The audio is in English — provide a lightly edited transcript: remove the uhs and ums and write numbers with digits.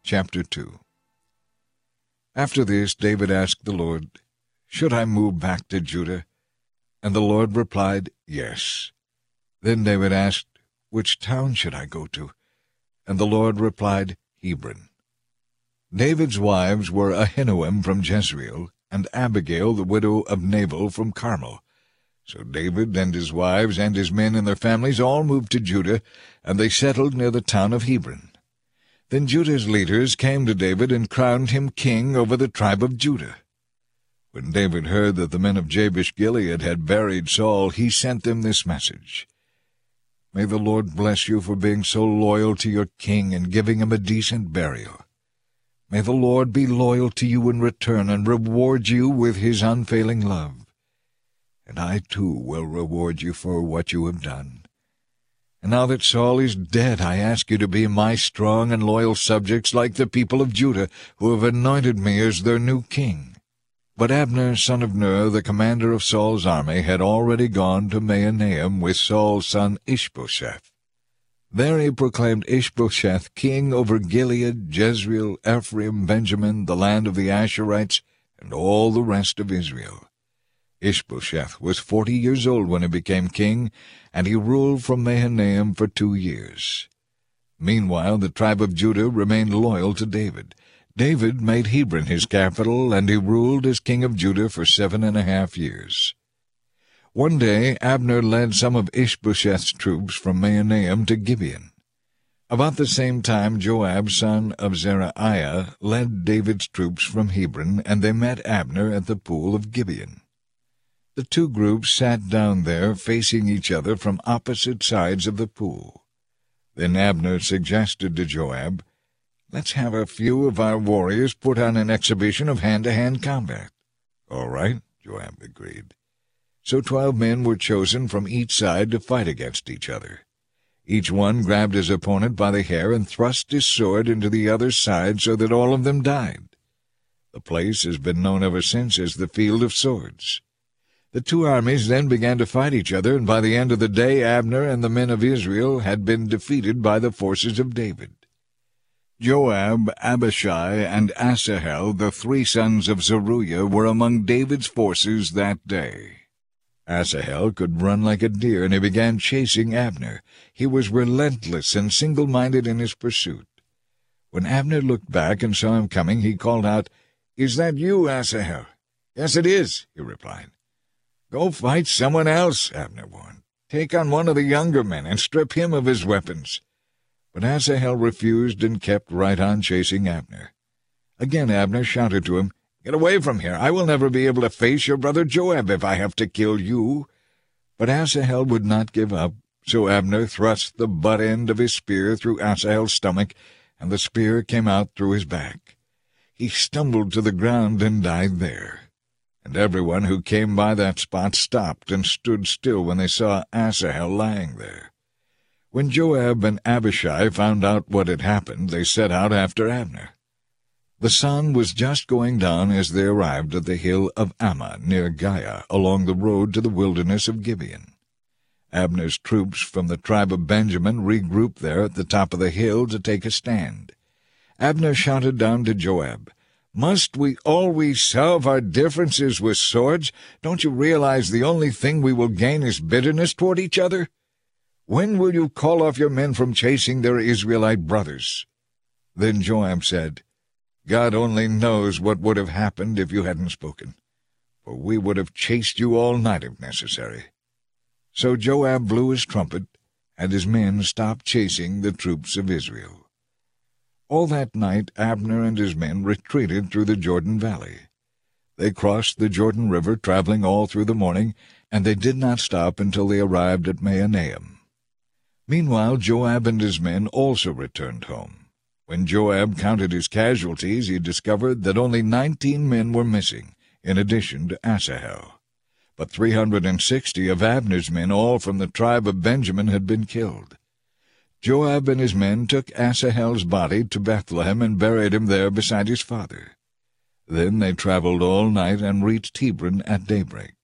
Chapter 2. After this David asked the Lord, "Should I move back to Judah?" And the Lord replied, "Yes." Then David asked, "Which town should I go to?" And the Lord replied, "Hebron." David's wives were Ahinoam from Jezreel, and Abigail the widow of Nabal from Carmel. So David and his wives and his men and their families all moved to Judah, and they settled near the town of Hebron. Then Judah's leaders came to David and crowned him king over the tribe of Judah. When David heard that the men of Jabesh-Gilead had buried Saul, he sent them this message: "May the Lord bless you for being so loyal to your king and giving him a decent burial. May the Lord be loyal to you in return and reward you with his unfailing love. And I too will reward you for what you have done. And now that Saul is dead, I ask you to be my strong and loyal subjects like the people of Judah, who have anointed me as their new king." But Abner, son of Ner, the commander of Saul's army, had already gone to Mahanaim with Saul's son Ishbosheth. There he proclaimed Ishbosheth king over Gilead, Jezreel, Ephraim, Benjamin, the land of the Asherites, and all the rest of Israel. Ishbosheth was 40 years old when he became king, and he ruled from Mahanaim for 2 years. Meanwhile, the tribe of Judah remained loyal to David. David made Hebron his capital, and he ruled as king of Judah for 7.5 years. One day Abner led some of Ishbosheth's troops from Mahanaim to Gibeon. About the same time Joab, son of Zeruiah, led David's troops from Hebron, and they met Abner at the pool of Gibeon. The two groups sat down there, facing each other from opposite sides of the pool. Then Abner suggested to Joab, "Let's have a few of our warriors put on an exhibition of hand-to-hand combat." "All right," Joab agreed. So 12 men were chosen from each side to fight against each other. Each one grabbed his opponent by the hair and thrust his sword into the other's side so that all of them died. The place has been known ever since as the Field of Swords. The two armies then began to fight each other, and by the end of the day Abner and the men of Israel had been defeated by the forces of David. Joab, Abishai, and Asahel, the 3 sons of Zeruiah, were among David's forces that day. Asahel could run like a deer, and he began chasing Abner. He was relentless and single-minded in his pursuit. When Abner looked back and saw him coming, he called out, "Is that you, Asahel?" "Yes, it is," he replied. "Go fight someone else," Abner warned. "Take on one of the younger men and strip him of his weapons." But Asahel refused and kept right on chasing Abner. Again Abner shouted to him, "Get away from here! I will never be able to face your brother Joab if I have to kill you." But Asahel would not give up, so Abner thrust the butt end of his spear through Asahel's stomach, and the spear came out through his back. He stumbled to the ground and died there. And everyone who came by that spot stopped and stood still when they saw Asahel lying there. When Joab and Abishai found out what had happened, they set out after Abner. The sun was just going down as they arrived at the hill of Ammah near Giah, along the road to the wilderness of Gibeon. Abner's troops from the tribe of Benjamin regrouped there at the top of the hill to take a stand. Abner shouted down to Joab, "Must we always solve our differences with swords? Don't you realize the only thing we will gain is bitterness toward each other? When will you call off your men from chasing their Israelite brothers?" Then Joab said, "God only knows what would have happened if you hadn't spoken, for we would have chased you all night if necessary." So Joab blew his trumpet, and his men stopped chasing the troops of Israel. All that night Abner and his men retreated through the Jordan Valley. They crossed the Jordan River, traveling all through the morning, and they did not stop until they arrived at Mahanaim. Meanwhile Joab and his men also returned home. When Joab counted his casualties, he discovered that only 19 men were missing, in addition to Asahel. But 360 of Abner's men, all from the tribe of Benjamin, had been killed. Joab and his men took Asahel's body to Bethlehem and buried him there beside his father. Then they traveled all night and reached Hebron at daybreak.